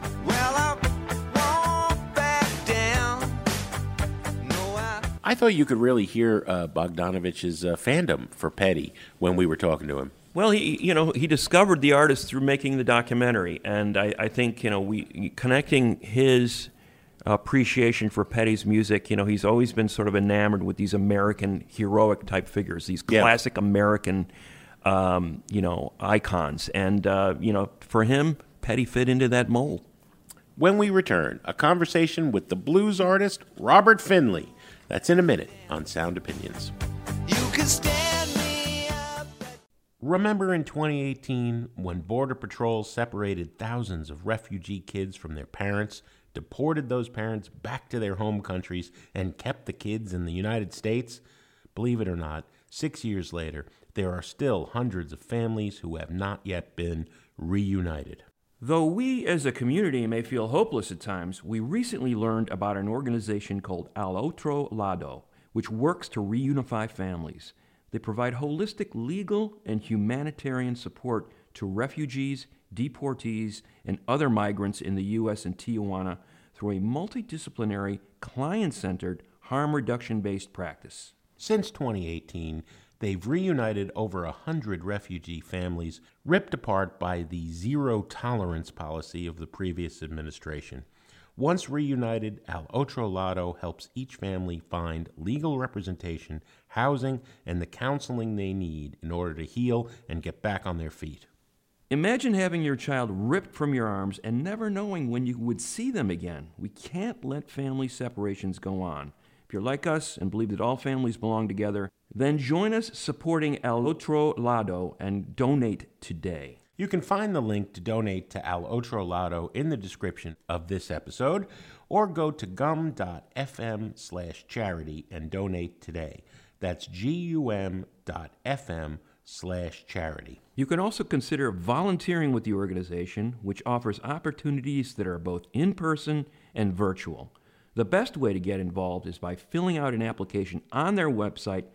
Speaker 5: I thought you could really hear Bogdanovich's fandom for Petty when we were talking to him.
Speaker 3: Well, he discovered the artist through making the documentary, and I think connecting his appreciation for Petty's music. He's always been sort of enamored with these American heroic type figures, these classic American icons, and for him, Petty fit into that mold.
Speaker 5: When we return, a conversation with the blues artist Robert Finley. That's in a minute on Sound Opinions.
Speaker 6: You can stand me up.
Speaker 5: Remember in 2018 when Border Patrol separated thousands of refugee kids from their parents, deported those parents back to their home countries, and kept the kids in the United States? Believe it or not, 6 years later, there are still hundreds of families who have not yet been reunited.
Speaker 3: Though we as a community may feel hopeless at times, we recently learned about an organization called Al Otro Lado, which works to reunify families. They provide holistic legal and humanitarian support to refugees, deportees, and other migrants in the U.S. and Tijuana through a multidisciplinary, client-centered, harm reduction-based practice.
Speaker 5: Since 2018, they've reunited over 100 refugee families ripped apart by the zero-tolerance policy of the previous administration. Once reunited, Al Otro Lado helps each family find legal representation, housing, and the counseling they need in order to heal and get back on their feet.
Speaker 3: Imagine having your child ripped from your arms and never knowing when you would see them again. We can't let family separations go on. If you're like us and believe that all families belong together, then join us supporting Al Otro Lado and donate today.
Speaker 5: You can find the link to donate to Al Otro Lado in the description of this episode, or go to gum.fm/charity and donate today. That's gum.fm/charity.
Speaker 3: You can also consider volunteering with the organization, which offers opportunities that are both in-person and virtual. The best way to get involved is by filling out an application on their website,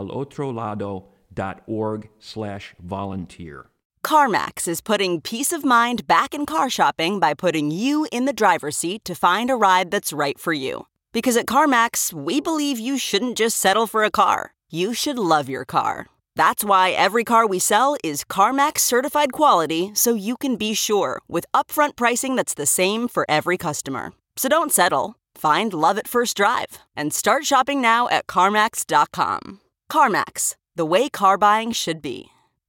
Speaker 3: alotrolado.org/volunteer.
Speaker 13: CarMax is putting peace of mind back in car shopping by putting you in the driver's seat to find a ride that's right for you. Because at CarMax, we believe you shouldn't just settle for a car. You should love your car. That's why every car we sell is CarMax certified quality, so you can be sure with upfront pricing that's the same for every customer. So don't settle. Find love at first drive and start shopping now at CarMax.com. CarMax, the way car buying should be.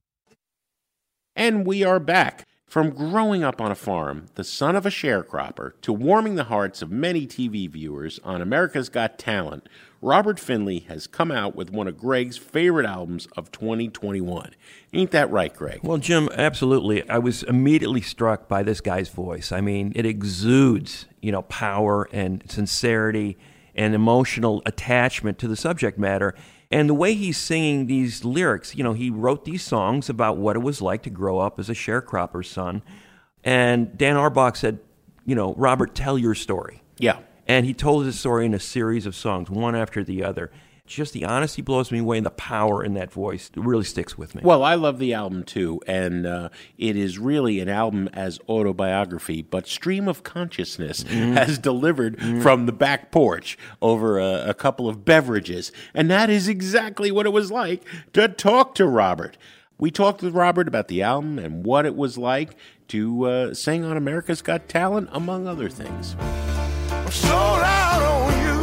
Speaker 5: And we are back. From growing up on a farm, the son of a sharecropper, to warming the hearts of many TV viewers on America's Got Talent, Robert Finley has come out with one of Greg's favorite albums of 2021. Ain't that right, Greg?
Speaker 3: Well, Jim, absolutely. I was immediately struck by this guy's voice. I mean, it exudes, power and sincerity and emotional attachment to the subject matter. And the way he's singing these lyrics, he wrote these songs about what it was like to grow up as a sharecropper's son. And Dan Auerbach said, Robert, tell your story.
Speaker 5: Yeah.
Speaker 3: And he told his story in a series of songs, one after the other. Just the honesty blows me away, and the power in that voice really sticks with me.
Speaker 5: Well, I love the album, too, and it is really an album as autobiography, but stream of consciousness has delivered from the back porch over a couple of beverages, and that is exactly what it was like to talk to Robert. We talked with Robert about the album and what it was like to sing on America's Got Talent, among other things.
Speaker 14: Sold out on you.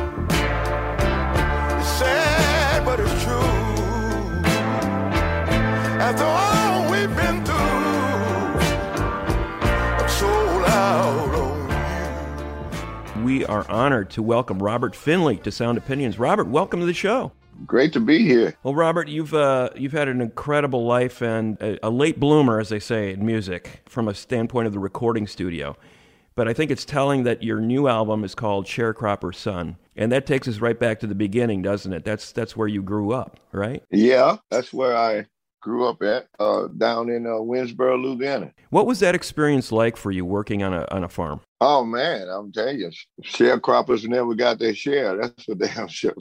Speaker 14: It's sad, but it's true. After all we've been through, I'm sold out on you.
Speaker 3: We are honored to welcome Robert Finley to Sound Opinions. Robert, welcome to the show.
Speaker 15: Great to be here.
Speaker 3: Well, Robert, you've had an incredible life and a late bloomer, as they say in music, from a standpoint of the recording studio. But I think it's telling that your new album is called Sharecropper's Son. And that takes us right back to the beginning, doesn't it? That's where you grew up, right?
Speaker 15: Yeah, that's where I grew up at, down in Winsboro, Louisiana.
Speaker 3: What was that experience like for you working on a farm?
Speaker 15: Oh, man, I'm telling you, sharecroppers never got their share. That's for damn sure.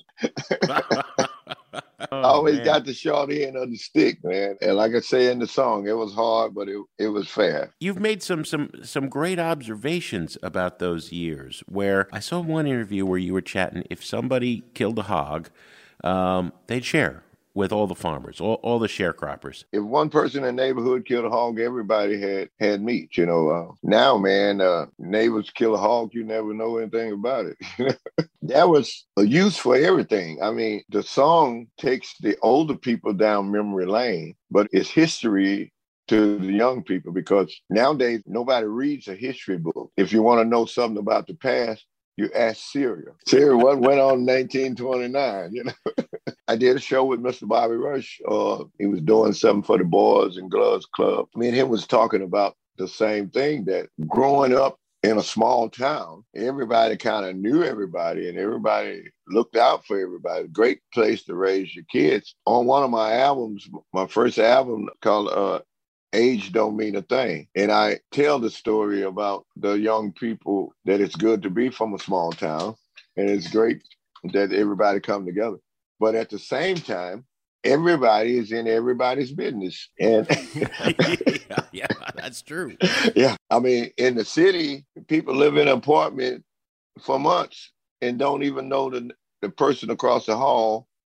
Speaker 15: I always got the short end of the stick, man. And like I say in the song, it was hard, but it was fair.
Speaker 5: You've made some great observations about those years, where I saw one interview where you were chatting, if somebody killed a hog, they'd share with all the farmers, all the sharecroppers.
Speaker 15: If one person in the neighborhood killed a hog, everybody had meat, Now, man, neighbors kill a hog, you never know anything about it. That was a use for everything. I mean, the song takes the older people down memory lane, but it's history to the young people, because nowadays nobody reads a history book. If you want to know something about the past, you ask Syria. Syria, what went on in 1929, I did a show with Mr. Bobby Rush. He was doing something for the Boys and Gloves Club. Me and him was talking about the same thing, that growing up in a small town, everybody kind of knew everybody and everybody looked out for everybody. Great place to raise your kids. On one of my albums, my first album called Age Don't Mean a Thing. And I tell the story about the young people, that it's good to be from a small town and it's great that everybody come together. But at the same time, everybody is in everybody's business. And
Speaker 5: yeah, that's true.
Speaker 15: Yeah. I mean, in the city, people live in an apartment for months and don't even know the person across the hall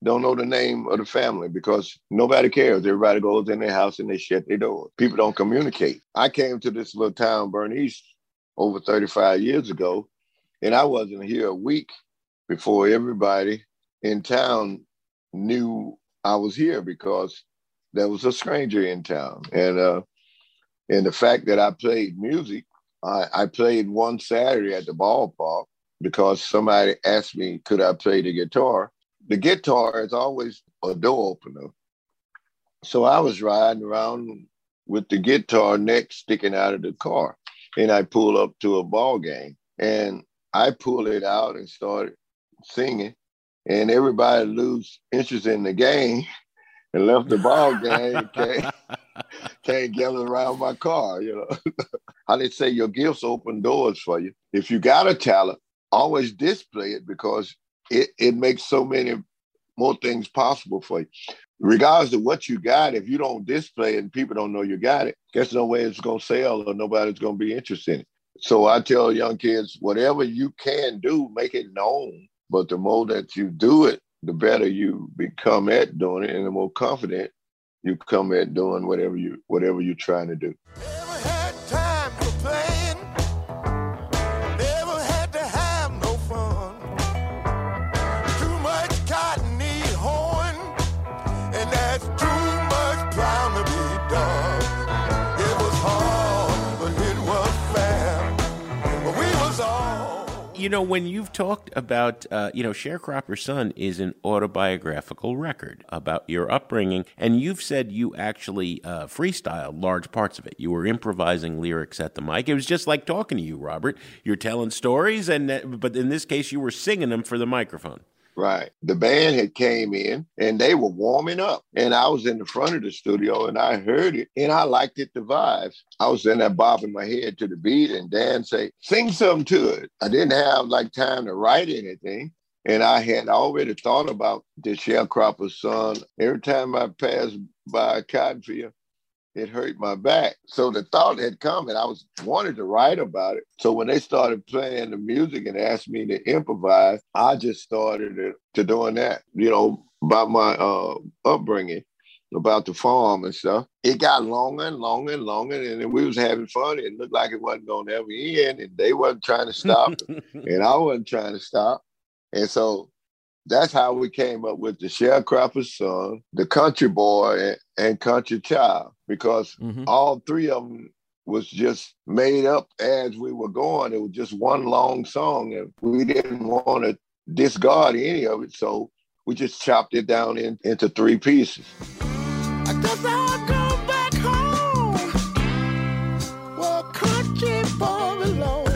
Speaker 15: don't know the name of the family because nobody cares. Everybody goes in their house and they shut their doors. People don't communicate. I came to this little town, Bernice, over 35 years ago, and I wasn't here a week before everybody in town knew I was here because there was a stranger in town. And the fact that I played music, I played one Saturday at the ballpark because somebody asked me, could I play the guitar? The guitar is always a door opener. So I was riding around with the guitar neck sticking out of the car. And I pulled up to a ball game. And I pulled it out and started singing. And everybody lose interest in the game and left the ball game, came gather around my car, you know. How they say your gifts open doors for you. If you got a talent, always display it because it makes so many more things possible for you. Regardless of what you got, if you don't display it and people don't know you got it, there's no way it's going to sell or nobody's going to be interested in it. So I tell young kids, whatever you can do, make it known. But the more that you do it, the better you become at doing it and the more confident you come at doing whatever you're trying to do.
Speaker 14: Never had time for playing. Never had to have no fun. Too much cotton need hoeing, and that's too much plowing to be done. It was hard, but it was fair. But we was all.
Speaker 5: You know, when you've talked about, Sharecropper's Son is an autobiographical record about your upbringing, and you've said you actually freestyled large parts of it. You were improvising lyrics at the mic. It was just like talking to you, Robert. You're telling stories, but in this case, you were singing them for the microphone.
Speaker 15: Right. The band had came in and they were warming up. And I was in the front of the studio and I heard it and I liked it, the vibes. I was in there bobbing my head to the beat and Dan say, sing something to it. I didn't have time to write anything. And I had already thought about the Sharecropper's Son. Every time I passed by a cotton field, it hurt my back. So the thought had come and I wanted to write about it. So when they started playing the music and asked me to improvise, I just started to doing that, about my upbringing, about the farm and stuff. It got longer and longer and longer, and then we was having fun. It looked like it wasn't going to ever end, and they wasn't trying to stop, and I wasn't trying to stop. And so that's how we came up with the Sharecropper's Son, the Country Boy, and Country Child, because all three of them was just made up as we were going. It was just one long song, and we didn't want to discard any of it, so we just chopped it down into three pieces.
Speaker 14: I guess I'll go back home where country boy belongs.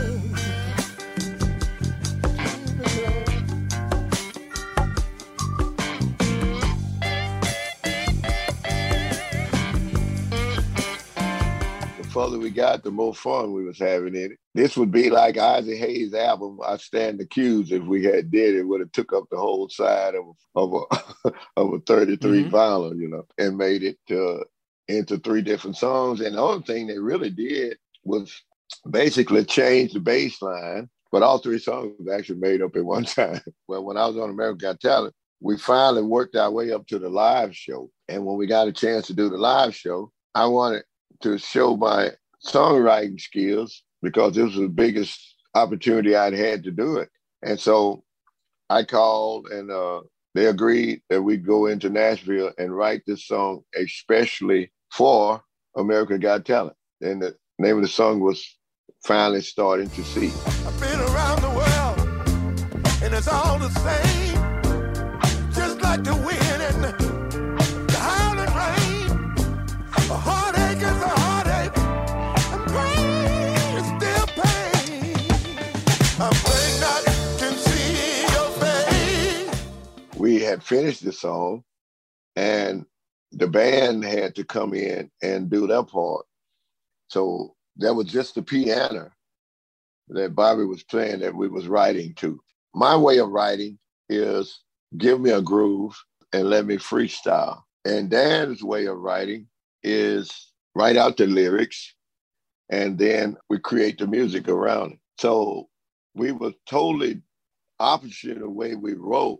Speaker 15: The further we got, the more fun we was having in it. This would be like Isaac Hayes' album, I Stand Accused. If we had did it, would have took up the whole side of a 33 vinyl, and made it into three different songs. And the only thing they really did was basically change the bass line, but all three songs were actually made up at one time. Well, when I was on American Got Talent, we finally worked our way up to the live show. And when we got a chance to do the live show, I wanted to show my songwriting skills because this was the biggest opportunity I'd had to do it. And so I called and they agreed that we'd go into Nashville and write this song especially for America Got Talent. And the name of the song was Finally Starting to See.
Speaker 14: I've been around the world and it's all the same, just like the wind and the howling rain. A heartache is a heartache, and pain is still pain. I'm praying I can see your face.
Speaker 15: We had finished the song, and the band had to come in and do their part. So that was just the piano that Bobby was playing that we was writing to. My way of writing is give me a groove and let me freestyle. And Dan's way of writing is write out the lyrics, and then we create the music around it. So we were totally opposite of the way we wrote,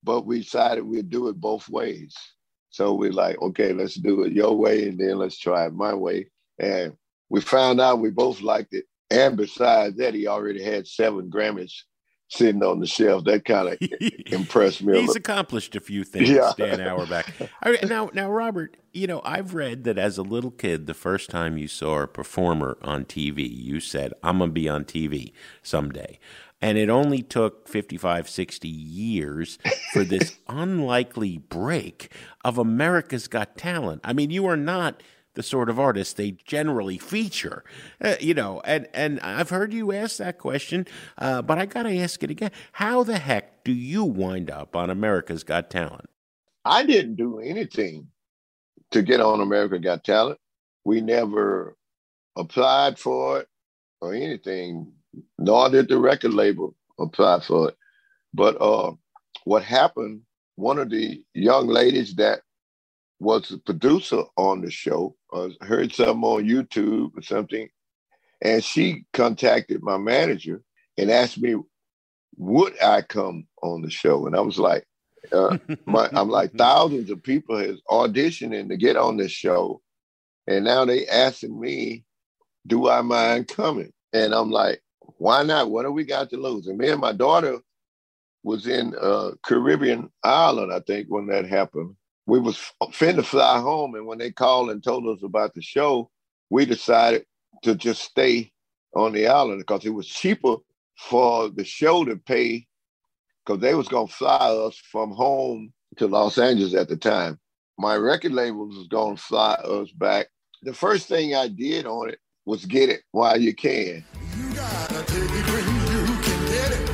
Speaker 15: but we decided we'd do it both ways. So we're like, okay, let's do it your way, and then let's try it my way. And we found out we both liked it. And besides that, he already had 7 Grammys sitting on the shelf. That kind of impressed me.
Speaker 5: He's accomplished a few things,
Speaker 15: Yeah.
Speaker 5: Dan Auerbach. All right, now, Robert, you know, I've read that as a little kid, the first time you saw a performer on TV, you said, I'm going to be on TV someday. And it only took 55, 60 years for this unlikely break of America's Got Talent. I mean, you are not the sort of artist they generally feature, you know, and I've heard you ask that question, but I got to ask it again. How the heck do you wind up on America's Got Talent?
Speaker 15: I didn't do anything to get on America Got Talent. We never applied for it or anything, nor did the record label apply for it. But what happened, one of the young ladies that was the producer on the show, heard something on YouTube or something, and she contacted my manager and asked me, would I come on the show? And I was like, I'm like, thousands of people has auditioning to get on this show, and now they asking me, do I mind coming? And I'm like, why not? What do we got to lose? And me and my daughter was in Caribbean island, I think, when that happened. We was finna fly home, and when they called and told us about the show, we decided to just stay on the island because it was cheaper for the show to pay, because they was gonna fly us from home to Los Angeles at the time. My record label was gonna fly us back. The first thing I did on it was get it while you can.
Speaker 14: You gotta take it when you can get it.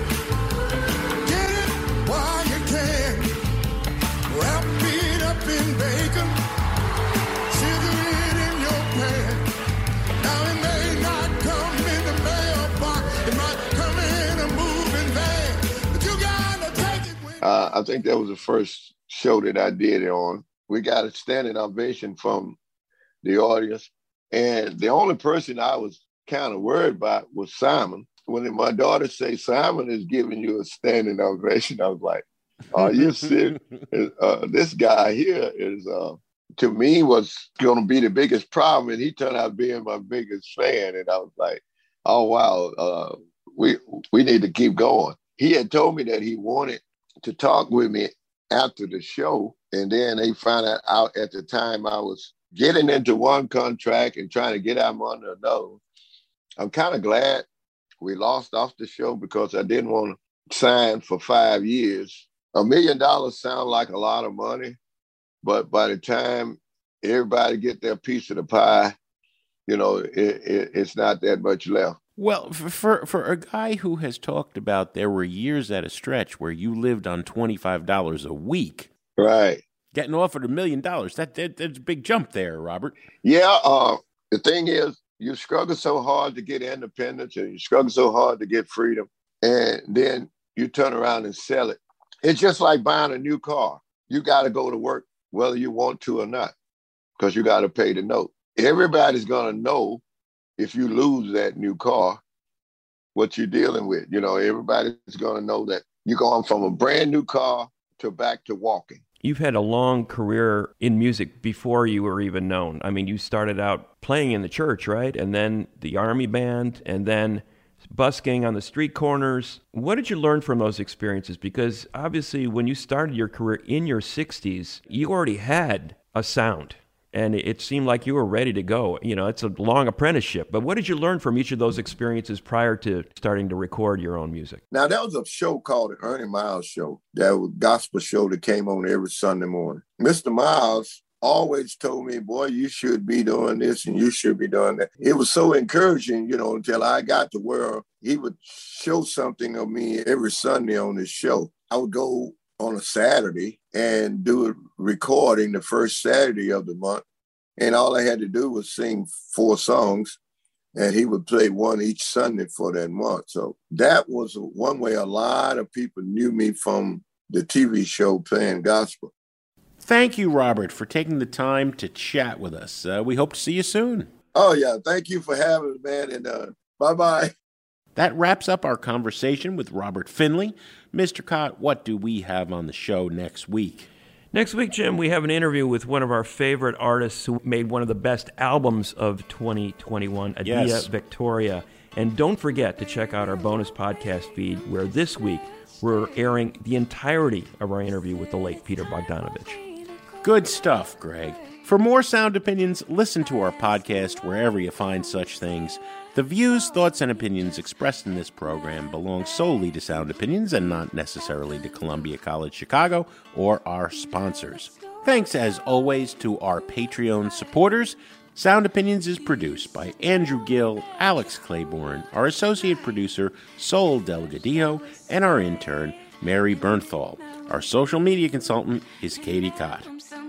Speaker 14: Get it while you can. Wrap it up in bacon. Sizzle it in your pan. Now it may not come in the mailbox. It might come in a moving van. But you gotta take it when
Speaker 15: I think that was the first show that I did it on. We got a standing ovation from the audience. And the only person I was kind of worried about was Simon. When my daughter say Simon is giving you a standing ovation, I was like, are you serious? This guy here is, to me, was going to be the biggest problem. And he turned out being my biggest fan. And I was like, oh, wow, we need to keep going. He had told me that he wanted to talk with me after the show. And then they found out at the time I was getting into one contract and trying to get out under another. I'm kind of glad we lost off the show because I didn't want to sign for 5 years. $1 million sounds like a lot of money, but by the time everybody get their piece of the pie, you know, it's not that much left.
Speaker 5: Well, for a guy who has talked about there were years at a stretch where you lived on $25 a week.
Speaker 15: Right.
Speaker 5: Getting offered $1 million, that's a big jump there, Robert.
Speaker 15: Yeah, the thing is, you struggle so hard to get independence and you struggle so hard to get freedom, and then you turn around and sell it. It's just like buying a new car. You got to go to work whether you want to or not because you got to pay the note. Everybody's going to know if you lose that new car, what you're dealing with. You know, everybody's going to know that you're going from a brand new car to back to walking.
Speaker 3: You've had a long career in music before you were even known. I mean, you started out playing in the church, right? And then the Army Band, and then busking on the street corners. What did you learn from those experiences? Because obviously when you started your career in your 60s, you already had a sound. And it seemed like you were ready to go. You know, it's a long apprenticeship. But what did you learn from each of those experiences prior to starting to record your own music?
Speaker 15: Now, there was a show called the Ernie Miles Show. That was a gospel show that came on every Sunday morning. Mr. Miles always told me, boy, you should be doing this and you should be doing that. It was so encouraging, you know, until I got to where he would show something of me every Sunday on his show. I would go on a Saturday and do a recording the first Saturday of the month. And all I had to do was sing 4 songs and he would play one each Sunday for that month. So that was one way a lot of people knew me from the TV show playing gospel.
Speaker 5: Thank you, Robert, for taking the time to chat with us. We hope to see you soon.
Speaker 15: Oh, yeah. Thank you for having me, man. And bye-bye.
Speaker 5: That wraps up our conversation with Robert Finley. Mr. Cott, what do we have on the show next week?
Speaker 3: Next week, Jim, we have an interview with one of our favorite artists who made one of the best albums of 2021, Adia
Speaker 5: Yes.
Speaker 3: Victoria. And don't forget to check out our bonus podcast feed, where this week we're airing the entirety of our interview with the late Peter Bogdanovich.
Speaker 5: Good stuff, Greg. For more Sound Opinions, listen to our podcast wherever you find such things. The views, thoughts, and opinions expressed in this program belong solely to Sound Opinions and not necessarily to Columbia College Chicago or our sponsors. Thanks, as always, to our Patreon supporters. Sound Opinions is produced by Andrew Gill, Alex Claiborne, our associate producer, Sol Delgadillo, and our intern, Mary Bernthal. Our social media consultant is Katie Cott.